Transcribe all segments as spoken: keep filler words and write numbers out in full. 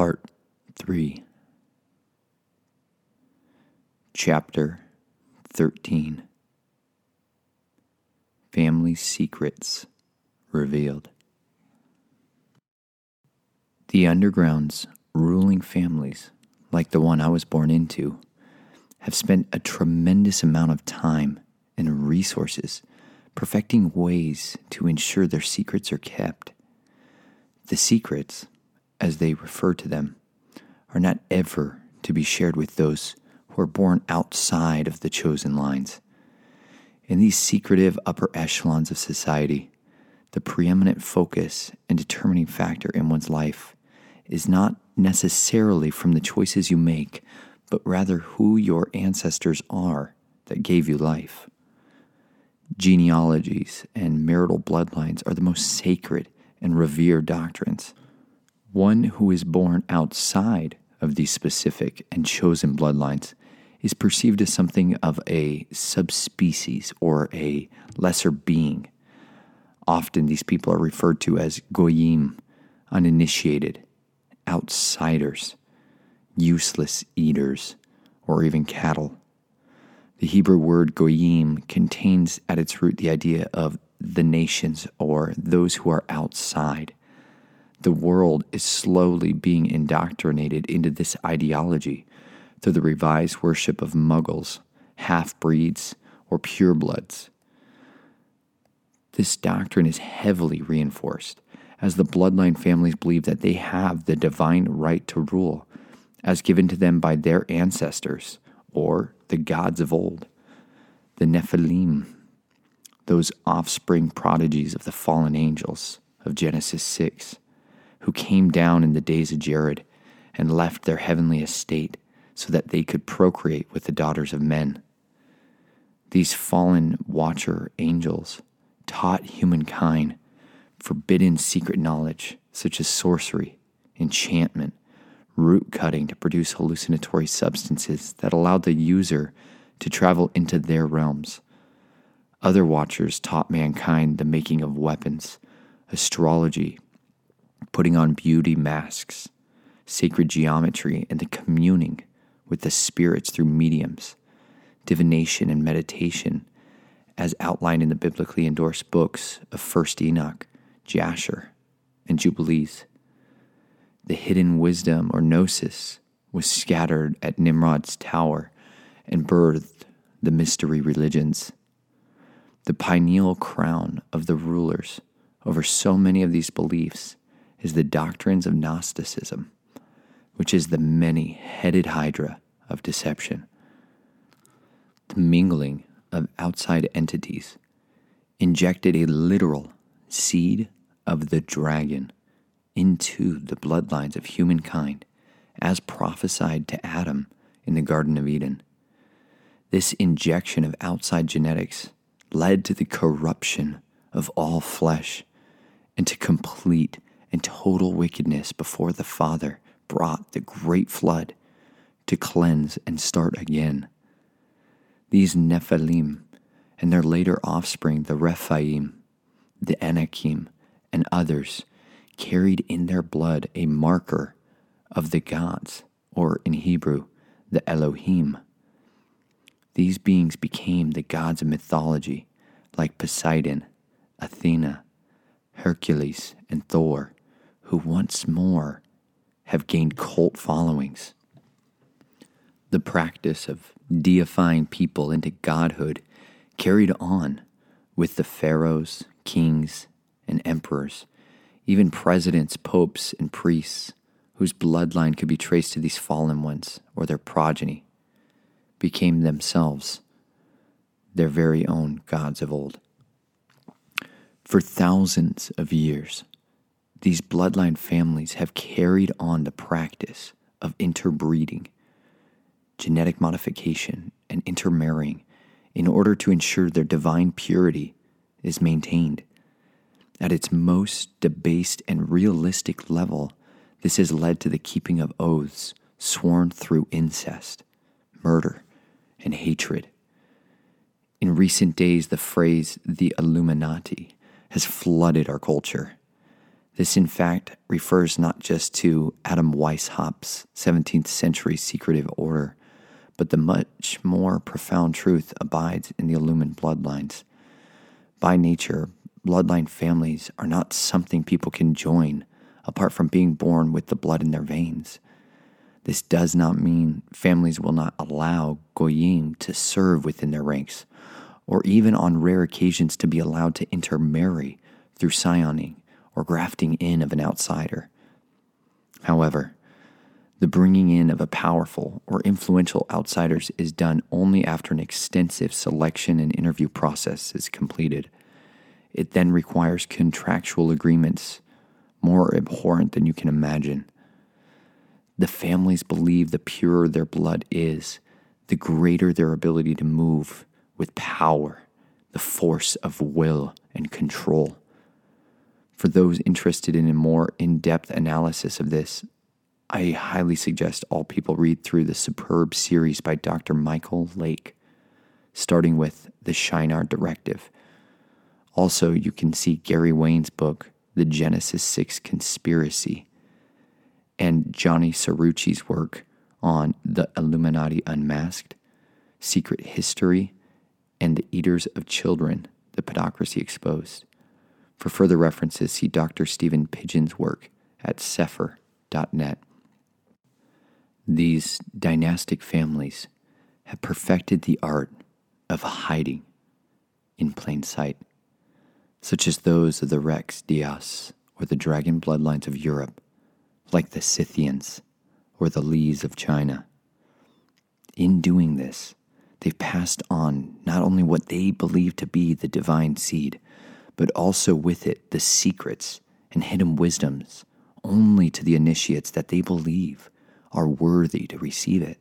Part three, Chapter thirteen, Family Secrets Revealed. The underground's ruling families, like the one I was born into, have spent a tremendous amount of time and resources perfecting ways to ensure their secrets are kept. The secrets, as they refer to them, are not ever to be shared with those who are born outside of the chosen lines. In these secretive upper echelons of society, the preeminent focus and determining factor in one's life is not necessarily from the choices you make, but rather who your ancestors are that gave you life. Genealogies and marital bloodlines are the most sacred and revered doctrines. One who is born outside of these specific and chosen bloodlines is perceived as something of a subspecies or a lesser being. Often these people are referred to as goyim, uninitiated, outsiders, useless eaters, or even cattle. The Hebrew word goyim contains at its root the idea of the nations or those who are outside. The world is slowly being indoctrinated into this ideology through the revised worship of muggles, half-breeds, or purebloods. This doctrine is heavily reinforced as the bloodline families believe that they have the divine right to rule as given to them by their ancestors or the gods of old, the Nephilim, those offspring prodigies of the fallen angels of Genesis six, who came down in the days of Jared and left their heavenly estate so that they could procreate with the daughters of men. These fallen watcher angels taught humankind forbidden secret knowledge such as sorcery, enchantment, root cutting to produce hallucinatory substances that allowed the user to travel into their realms. Other watchers taught mankind the making of weapons, astrology, putting on beauty masks, sacred geometry, and the communing with the spirits through mediums, divination and meditation, as outlined in the biblically endorsed books of First Enoch, Jasher, and Jubilees. The hidden wisdom or gnosis was scattered at Nimrod's tower and birthed the mystery religions. The pineal crown of the rulers over so many of these beliefs is the doctrines of Gnosticism, which is the many-headed hydra of deception. The mingling of outside entities injected a literal seed of the dragon into the bloodlines of humankind as prophesied to Adam in the Garden of Eden. This injection of outside genetics led to the corruption of all flesh and to complete and total wickedness before the Father brought the great flood to cleanse and start again. These Nephilim and their later offspring, the Rephaim, the Anakim, and others, carried in their blood a marker of the gods, or in Hebrew, the Elohim. These beings became the gods of mythology, like Poseidon, Athena, Hercules, and Thor, who once more have gained cult followings. The practice of deifying people into godhood carried on with the pharaohs, kings, and emperors, even presidents, popes, and priests, whose bloodline could be traced to these fallen ones or their progeny, became themselves their very own gods of old. For thousands of years, these bloodline families have carried on the practice of interbreeding, genetic modification, and intermarrying in order to ensure their divine purity is maintained. At its most debased and realistic level, this has led to the keeping of oaths sworn through incest, murder, and hatred. In recent days, the phrase, the Illuminati, has flooded our culture. This, in fact, refers not just to Adam Weishaupt's seventeenth century secretive order, but the much more profound truth abides in the illumined bloodlines. By nature, bloodline families are not something people can join apart from being born with the blood in their veins. This does not mean families will not allow goyim to serve within their ranks, or even on rare occasions to be allowed to intermarry through scioning or grafting in of an outsider. However, the bringing in of a powerful or influential outsiders is done only after an extensive selection and interview process is completed. It then requires contractual agreements more abhorrent than you can imagine. The families believe the purer their blood is, the greater their ability to move with power, the force of will and control. For those interested in a more in-depth analysis of this, I highly suggest all people read through the superb series by Doctor Michael Lake, starting with The Shinar Directive. Also, you can see Gary Wayne's book, The Genesis six Conspiracy, and Johnny Cerrucci's work on The Illuminati Unmasked, Secret History, and The Eaters of Children, The Pedocracy Exposed. For further references, see Doctor Stephen Pidgeon's work at Sefer dot net. These dynastic families have perfected the art of hiding in plain sight, such as those of the Rex Dias or the dragon bloodlines of Europe, like the Scythians or the Lees of China. In doing this, they've passed on not only what they believe to be the divine seed, but also with it the secrets and hidden wisdoms only to the initiates that they believe are worthy to receive it.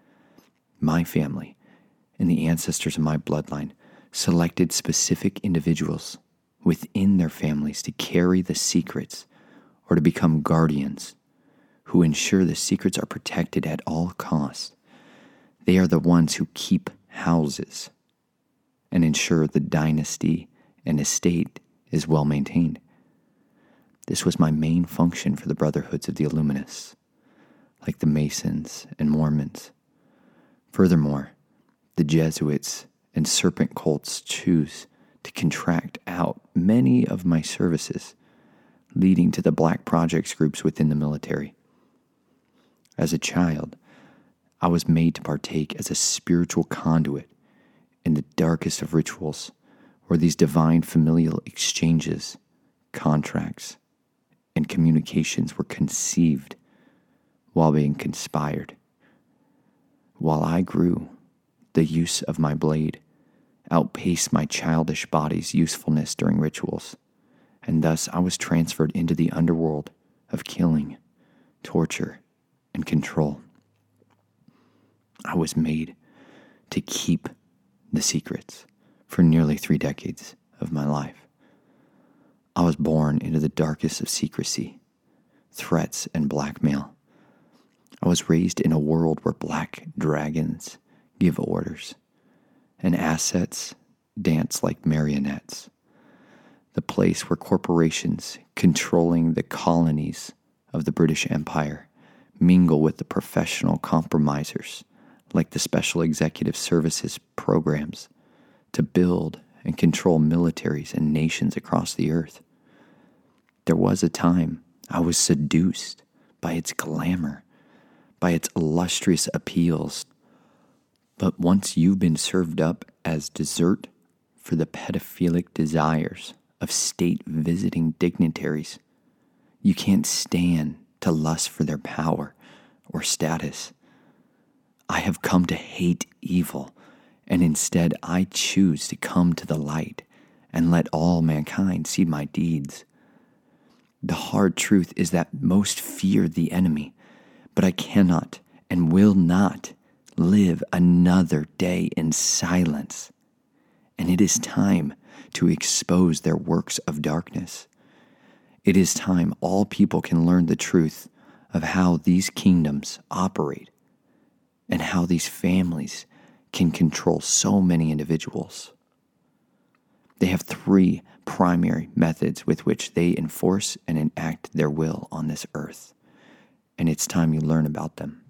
My family and the ancestors of my bloodline selected specific individuals within their families to carry the secrets or to become guardians who ensure the secrets are protected at all costs. They are the ones who keep houses and ensure the dynasty and estate is well maintained. This was my main function for the Brotherhoods of the Illuminists, like the Masons and Mormons. Furthermore, the Jesuits and serpent cults choose to contract out many of my services, leading to the Black Projects groups within the military. As a child, I was made to partake as a spiritual conduit in the darkest of rituals, where these divine familial exchanges, contracts, and communications were conceived while being conspired. While I grew, the use of my blade outpaced my childish body's usefulness during rituals, and thus I was transferred into the underworld of killing, torture, and control. I was made to keep the secrets for nearly three decades of my life. I was born into the darkest of secrecy, threats, and blackmail. I was raised in a world where black dragons give orders, and assets dance like marionettes. The place where corporations controlling the colonies of the British Empire mingle with the professional compromisers like the Special Executive Services programs to build and control militaries and nations across the earth. There was a time I was seduced by its glamour, by its illustrious appeals. But once you've been served up as dessert for the pedophilic desires of state-visiting dignitaries, you can't stand to lust for their power or status. I have come to hate evil, and instead I choose to come to the light and let all mankind see my deeds. The hard truth is that most fear the enemy, but I cannot and will not live another day in silence. And it is time to expose their works of darkness. It is time all people can learn the truth of how these kingdoms operate and how these families can control so many individuals. They have three primary methods with which they enforce and enact their will on this earth. And it's time you learn about them.